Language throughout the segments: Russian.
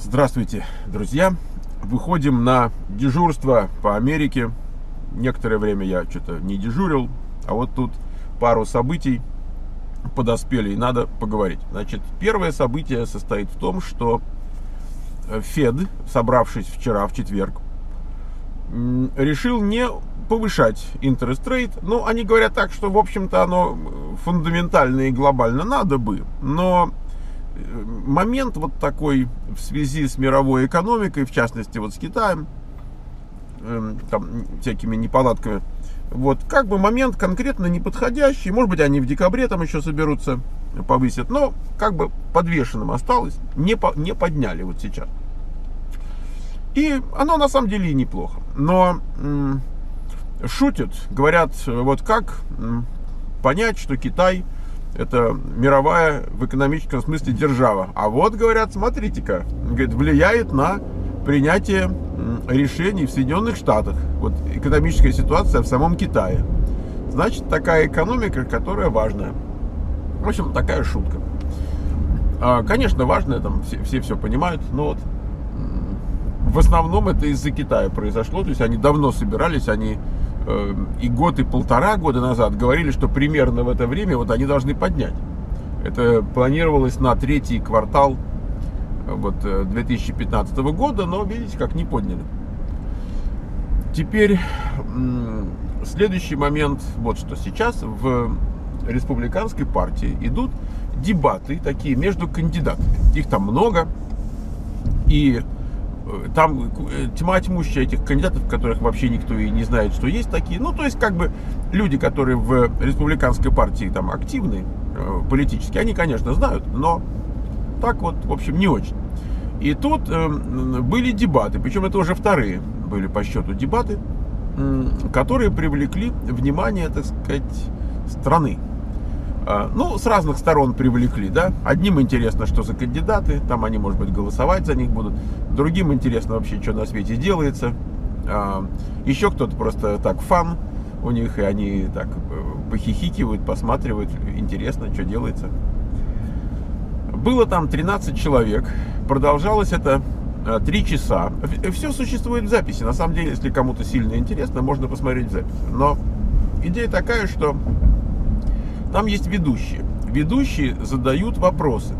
Здравствуйте, друзья! Выходим на дежурство по Америке. Некоторое время я что-то не дежурил, а вот тут пару событий подоспели, и надо поговорить. Значит, первое событие состоит в том, что Фед, собравшись вчера, в четверг, решил не повышать interest rate. Ну, они говорят так, что, в общем-то, оно фундаментально и глобально надо бы, но момент вот такой в связи с мировой экономикой, в частности вот с Китаем, там всякими неполадками, вот как бы момент конкретно неподходящий. Может быть, они в декабре там еще соберутся, повысят, но как бы подвешенным осталось, не подняли вот сейчас. И оно на самом деле и неплохо, но шутят, говорят, вот как понять, что Китай это мировая в экономическом смысле держава. А вот, говорят, смотрите-ка, говорит, влияет на принятие решений в Соединенных Штатах. Вот экономическая ситуация в самом Китае. Значит, такая экономика, которая важная. В общем, такая шутка. Конечно, важная, там все понимают, но вот в основном это из-за Китая произошло. То есть они давно собирались, они и год, и полтора года назад говорили, что примерно в это время вот они должны поднять. Это планировалось на третий квартал вот 2015 года, но видите, как не подняли. Теперь следующий момент, вот что сейчас в республиканской партии идут дебаты такие между кандидатами. Их там много, и там тьма тьмущая этих кандидатов, которых вообще никто и не знает, что есть такие. Ну, то есть, как бы, люди, которые в республиканской партии там активны политически, они, конечно, знают, но так вот, в общем, не очень. И тут были дебаты, причем это уже вторые были по счету дебаты, которые привлекли внимание, так сказать, страны. Ну, с разных сторон привлекли, да. Одним интересно, что за кандидаты, там они, может быть, голосовать за них будут. Другим интересно вообще, что на свете делается. Еще кто-то просто так фан у них, и они так похихикивают, посматривают, интересно, что делается. Было там 13 человек, продолжалось это 3 часа. Все существует в записи, на самом деле, если кому-то сильно интересно, можно посмотреть в записи. Но идея такая, что там есть ведущие. Ведущие задают вопросы.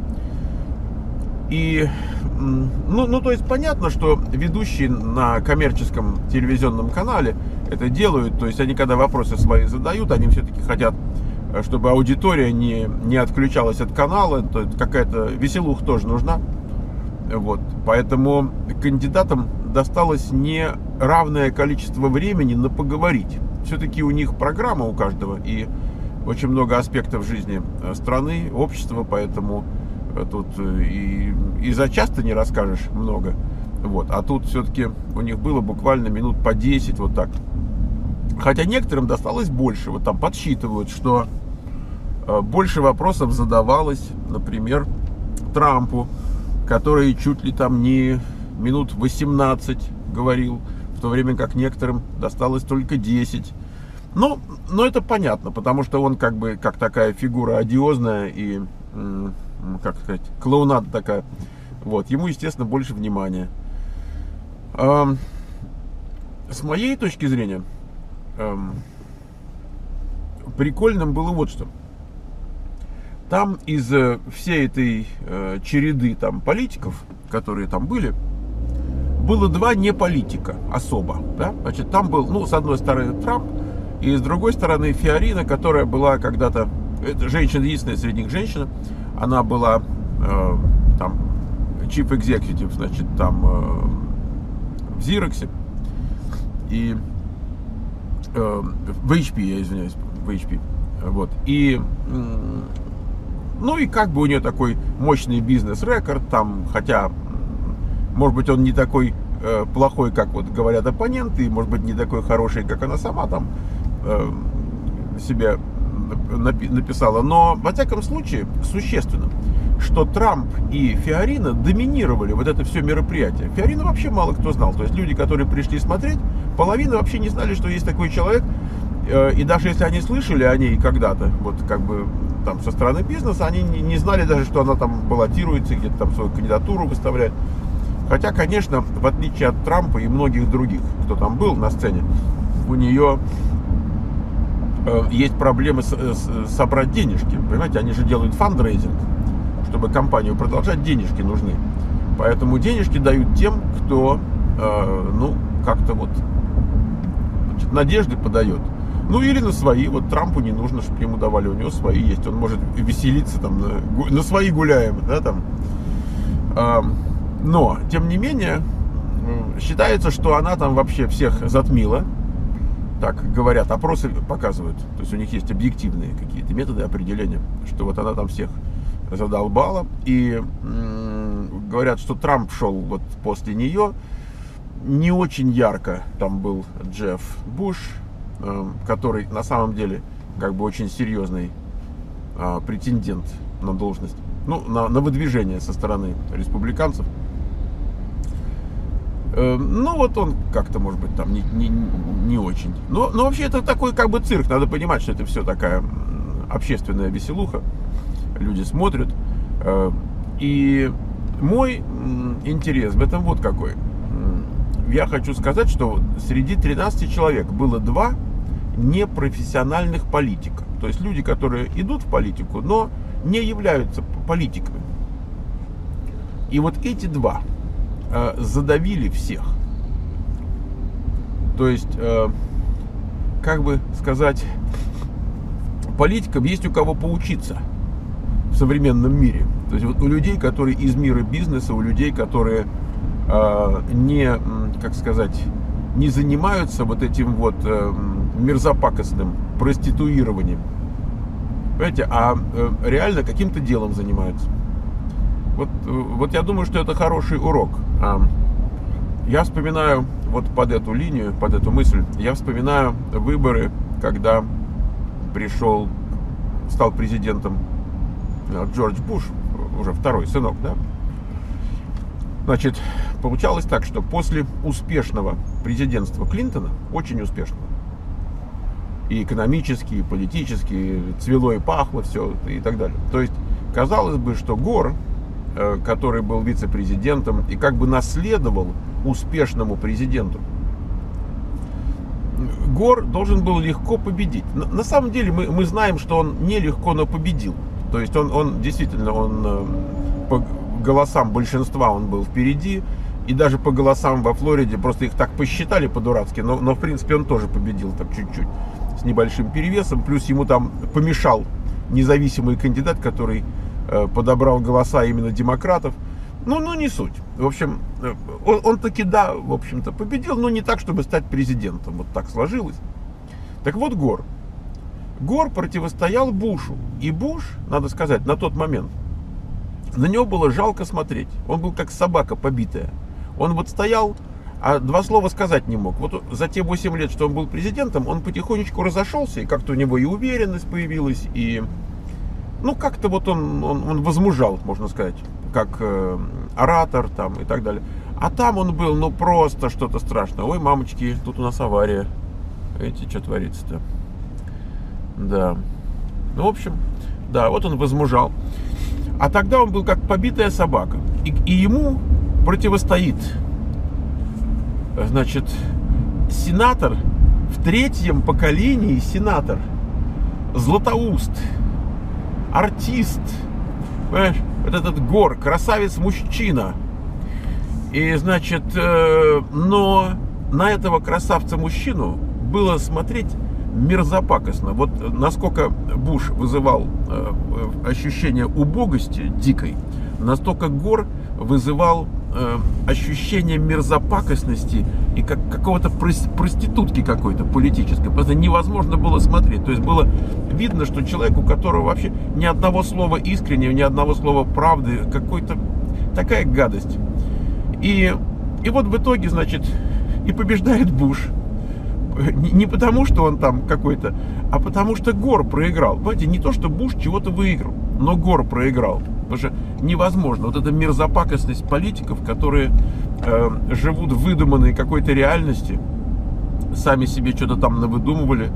И, то есть понятно, что ведущие на коммерческом телевизионном канале это делают. То есть они, когда вопросы свои задают, они все-таки хотят, чтобы аудитория не отключалась от канала. То есть какая-то веселуха тоже нужна. Вот. Поэтому кандидатам досталось не равное количество времени на поговорить. Все-таки у них программа у каждого. И очень много аспектов жизни страны, общества, поэтому тут и за часто не расскажешь много. Вот. А тут все-таки у них было буквально минут по 10, вот так. Хотя некоторым досталось больше. Вот там подсчитывают, что больше вопросов задавалось, например, Трампу, который чуть ли там не минут 18 говорил, в то время как некоторым досталось только 10. Но это понятно, потому что он как бы как такая фигура одиозная и, как сказать, клоунада такая. Вот, ему, естественно, больше внимания. С моей точки зрения, прикольным было вот что. Там из всей этой череды там политиков, которые там были, было 2 не политика особо. Да? Значит, там был, с одной стороны, Трамп, и с другой стороны Фиорина, которая была когда-то, это женщина, единственная среди них женщина, она была там chief executive, значит, там в Xerox и в HP, я извиняюсь, в HP, вот, и и как бы у нее такой мощный бизнес-рекорд, там, хотя, может быть, он не такой плохой, как вот говорят оппоненты, и, может быть, не такой хороший, как она сама там себя написала, но во всяком случае существенно, что Трамп и Фиорина доминировали вот это все мероприятие. Фиорина вообще мало кто знал, то есть люди, которые пришли смотреть, половина вообще не знали, что есть такой человек, и даже если они слышали о ней когда-то, вот как бы там со стороны бизнеса, они не знали даже, что она там баллотируется, где-то там свою кандидатуру выставляет. Хотя, конечно, в отличие от Трампа и многих других, кто там был на сцене, у нее есть проблемы собрать денежки. Понимаете, они же делают фандрейзинг, чтобы компанию продолжать, денежки нужны. Поэтому денежки дают тем, кто, как-то вот, значит, надежды подает. Ну или на свои. Вот Трампу не нужно, чтобы ему давали, у него свои есть. Он может веселиться там, на свои гуляем, да, там. Но, тем не менее, считается, что она там вообще всех затмила. Так говорят, опросы показывают. То есть у них есть объективные какие-то методы определения, что вот она там всех задолбала. И говорят, что Трамп шел вот после нее. Не очень ярко там был Джефф Буш, который на самом деле как бы очень серьезный претендент на должность, на выдвижение со стороны республиканцев. Ну вот он как-то, может быть, там не очень. Но вообще это такой как бы цирк. Надо понимать, что это все такая общественная веселуха. Люди смотрят. И мой интерес в этом вот какой. Я хочу сказать, что среди 13 человек было 2 непрофессиональных политика. То есть люди, которые идут в политику, но не являются политиками. И вот эти 2 задавили всех. То есть, как бы сказать, политикам есть у кого поучиться в современном мире. То есть вот у людей, которые из мира бизнеса, у людей, которые не занимаются вот этим вот мерзопакостным проституированием, понимаете, а реально каким-то делом занимаются. Вот я думаю, что это хороший урок. Я вспоминаю вот под эту линию, под эту мысль, я вспоминаю выборы, когда стал президентом Джордж Буш, уже второй сынок, да? Значит, получалось так, что после успешного президентства Клинтона, очень успешного, и экономически, и политически, цвело и пахло все, и так далее. То есть, казалось бы, что Гор, который был вице-президентом и как бы наследовал успешному президенту, Гор должен был легко победить. На самом деле мы знаем, что он нелегко, но победил. То есть он действительно, по голосам большинства он был впереди. И даже по голосам во Флориде, просто их так посчитали по-дурацки, но в принципе он тоже победил так чуть-чуть, с небольшим перевесом. Плюс ему там помешал независимый кандидат, который подобрал голоса именно демократов. Не суть. В общем, он таки, да, в общем-то, победил, но не так, чтобы стать президентом. Вот так сложилось. Так вот, Гор противостоял Бушу. И Буш, надо сказать, на тот момент, на него было жалко смотреть. Он был как собака побитая. Он вот стоял, а 2 слова сказать не мог. Вот за те 8 лет, что он был президентом, он потихонечку разошелся, и как-то у него и уверенность появилась, и как-то вот он возмужал, можно сказать, как оратор там и так далее. А там он был, просто что-то страшное. Ой, мамочки, тут у нас авария. Видите, что творится-то? Да. В общем, да, вот он возмужал. А тогда он был как побитая собака. И ему противостоит, значит, сенатор, в 3-м поколении сенатор, Златоуст, артист, понимаешь, вот этот Гор, красавец-мужчина. И, значит, но на этого красавца-мужчину было смотреть мерзопакостно. Вот насколько Буш вызывал ощущение убогости дикой, настолько Гор вызывал ощущение мерзопакостности и какого-то проститутки какой-то политической. Просто невозможно было смотреть. То есть было видно, что человек, у которого вообще ни одного слова искреннего, ни одного слова правды, какой-то такая гадость. И вот в итоге, значит, и побеждает Буш. Не потому, что он там какой-то, а потому что Гор проиграл. Понимаете, не то, что Буш чего-то выиграл, но Гор проиграл. Потому что невозможно. Вот эта мерзопакостность политиков, которые живут в выдуманной какой-то реальности, сами себе что-то там навыдумывали,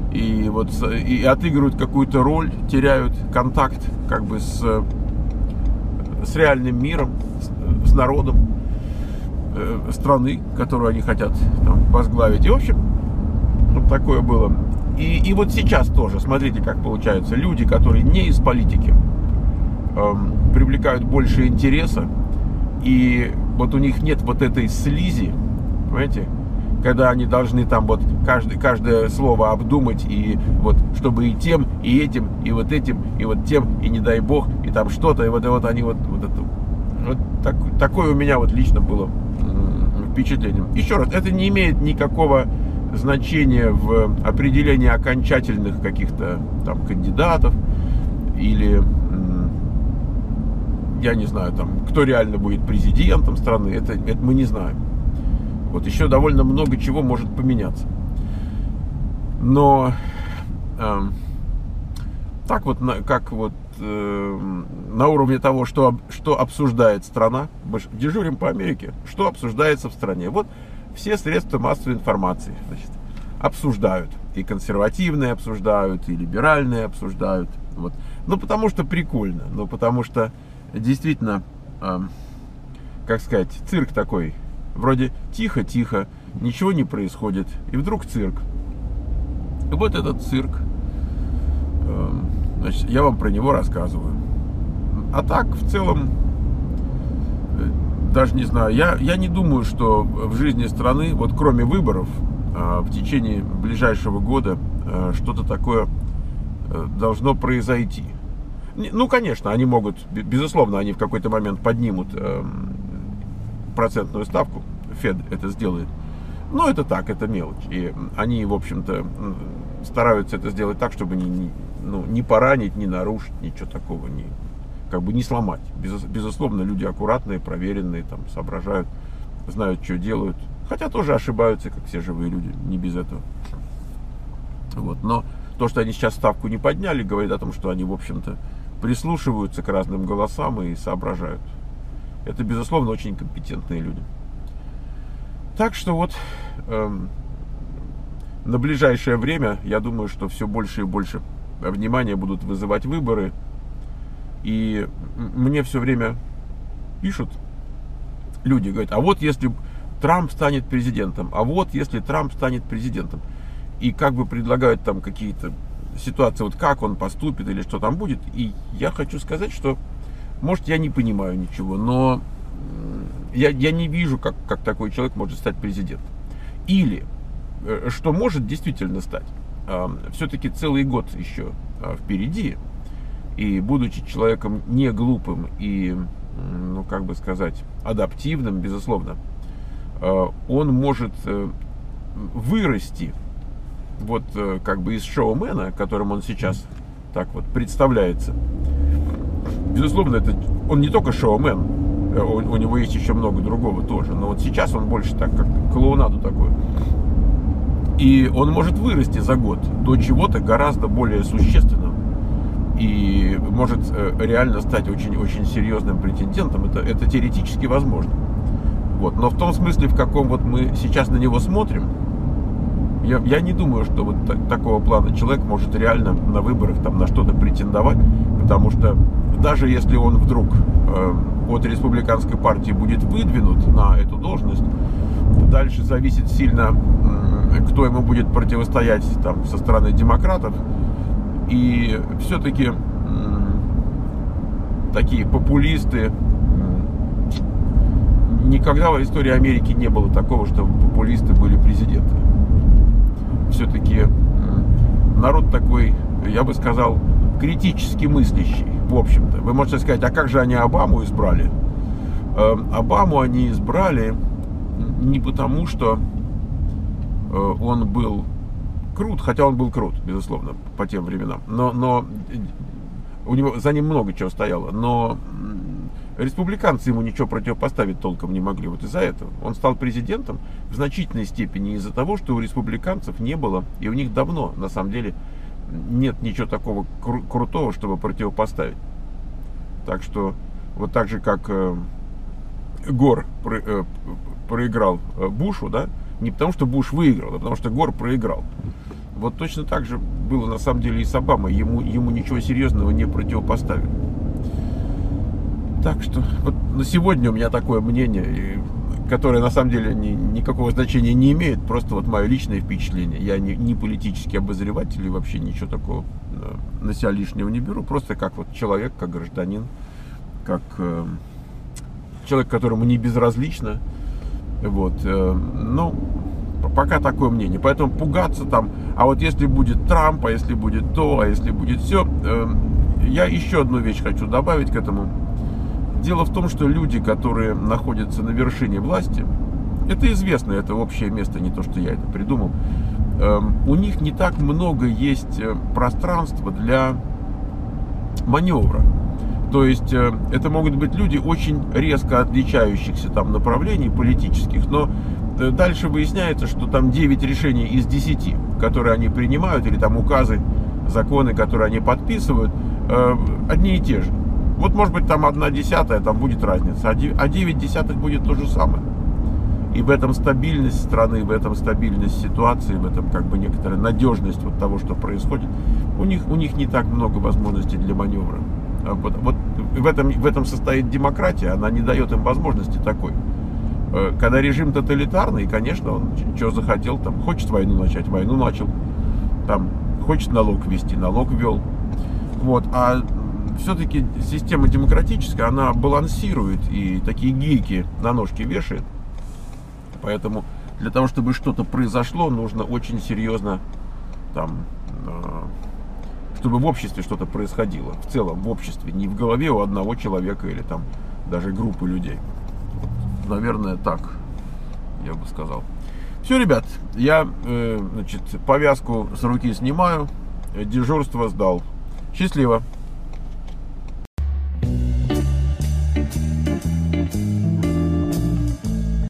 и отыгрывают какую-то роль, теряют контакт как бы с реальным миром, с народом. страны, которую они хотят там возглавить. И, в общем, вот такое было. И вот сейчас тоже, смотрите, как получается. Люди, которые не из политики, привлекают больше интереса. И вот у них нет вот этой слизи, понимаете, когда они должны там вот каждое слово обдумать, и вот чтобы и тем, и этим, и вот этим, и вот тем, и не дай бог, и там что-то, и вот они вот такое у меня вот лично было впечатление. Еще раз, это не имеет никакого значения в определении окончательных каких-то там кандидатов или я не знаю, там, кто реально будет президентом страны, это мы не знаем. Вот еще довольно много чего может поменяться. Но так вот, как вот на уровне того, что обсуждает страна, мы же дежурим по Америке, что обсуждается в стране. Вот все средства массовой информации, значит, обсуждают. И консервативные обсуждают, и либеральные обсуждают. Вот. Ну, потому что прикольно, ну, потому что действительно, как сказать, цирк такой. Вроде тихо-тихо, ничего не происходит. И вдруг цирк. И вот этот цирк, значит, я вам про него рассказываю. А так, в целом, даже не знаю, я не думаю, что в жизни страны, вот кроме выборов, в течение ближайшего года что-то такое должно произойти. Ну, конечно, они могут, безусловно, они в какой-то момент поднимут процентную ставку, Фед это сделает. Но это так, это мелочь. И они, в общем-то, стараются это сделать так, чтобы не поранить, не нарушить, ничего такого, как бы не сломать. Безусловно, люди аккуратные, проверенные, там, соображают, знают, что делают. Хотя тоже ошибаются, как все живые люди, не без этого. Вот. Но то, что они сейчас ставку не подняли, говорит о том, что они, в общем-то, прислушиваются к разным голосам и соображают. Это, безусловно, очень компетентные люди. Так что вот на ближайшее время, я думаю, что все больше и больше внимания будут вызывать выборы. И мне все время пишут люди, говорят, а вот если Трамп станет президентом, а вот если Трамп станет президентом. И как бы предлагают там какие-то ситуации, вот как он поступит или что там будет. И я хочу сказать, что, может, я не понимаю ничего, но я не вижу, как такой человек может стать президентом. Или, что может действительно стать, все-таки целый год еще впереди, и будучи человеком не глупым и, ну, как бы сказать, адаптивным, безусловно, он может вырасти вот как бы из шоумена, которым он сейчас так вот представляется. Безусловно, он не только шоумен, у него есть еще много другого тоже, но вот сейчас он больше так, как клоунаду такую. И он может вырасти за год до чего-то гораздо более существенного и может реально стать очень-очень серьезным претендентом. Это теоретически возможно. Вот. Но в том смысле, в каком вот мы сейчас на него смотрим, я не думаю, что вот такого плана человек может реально на выборах там на что-то претендовать, потому что даже если он вдруг от республиканской партии будет выдвинут на эту должность, дальше зависит сильно, кто ему будет противостоять там со стороны демократов. И все-таки такие популисты, никогда в истории Америки не было такого, что популисты были президентами. Все-таки народ такой, я бы сказал, критически мыслящий, в общем-то. Вы можете сказать, а как же они Обаму избрали? Обаму они избрали не потому, что он был крут, хотя он был крут, безусловно, по тем временам, но у него, за ним много чего стояло, но республиканцы ему ничего противопоставить толком не могли. Вот из-за этого он стал президентом в значительной степени из-за того, что у республиканцев не было, и у них давно, на самом деле, нет ничего такого крутого, чтобы противопоставить. Так что, вот так же, как Гор проиграл Бушу, да, не потому что Буш выиграл, а потому что Гор проиграл. Вот точно так же было на самом деле и с Обамой. Ему ничего серьезного не противопоставили. Так что вот на сегодня у меня такое мнение. И, которое на самом деле никакого значения не имеет, просто вот мое личное впечатление. Я не политический обозреватель и вообще ничего такого на себя лишнего не беру, просто как вот человек, как гражданин, как человек, которому не безразлично. Вот, ну, пока такое мнение. Поэтому пугаться там, а вот если будет Трамп, а если будет то, а если будет все. Я еще одну вещь хочу добавить к этому. Дело в том, что люди, которые находятся на вершине власти, это известно, это общее место, не то, что я это придумал, у них не так много есть пространства для маневра. То есть это могут быть люди очень резко отличающихся там направлений политических, но дальше выясняется, что там 9 решений из 10, которые они принимают, или там указы, законы, которые они подписывают, одни и те же. Вот может быть там 1/10, там будет разница, а 9/10 будет то же самое. И в этом стабильность страны, в этом стабильность ситуации, в этом как бы некоторая надежность вот того, что происходит, у них не так много возможностей для маневра. Вот в этом состоит демократия, она не дает им возможности такой. Когда режим тоталитарный, конечно, он что захотел, там, хочет войну начать, войну начал, там, хочет налог ввести, налог ввел. Вот, а все-таки система демократическая, она балансирует и такие гейки на ножки вешает. Поэтому для того, чтобы что-то произошло, нужно очень серьезно там, чтобы в обществе что-то происходило, в целом в обществе, не в голове у одного человека или там даже группы людей. Вот, наверное, так я бы сказал. Все, ребят, я значит, повязку с руки снимаю, дежурство сдал. Счастливо!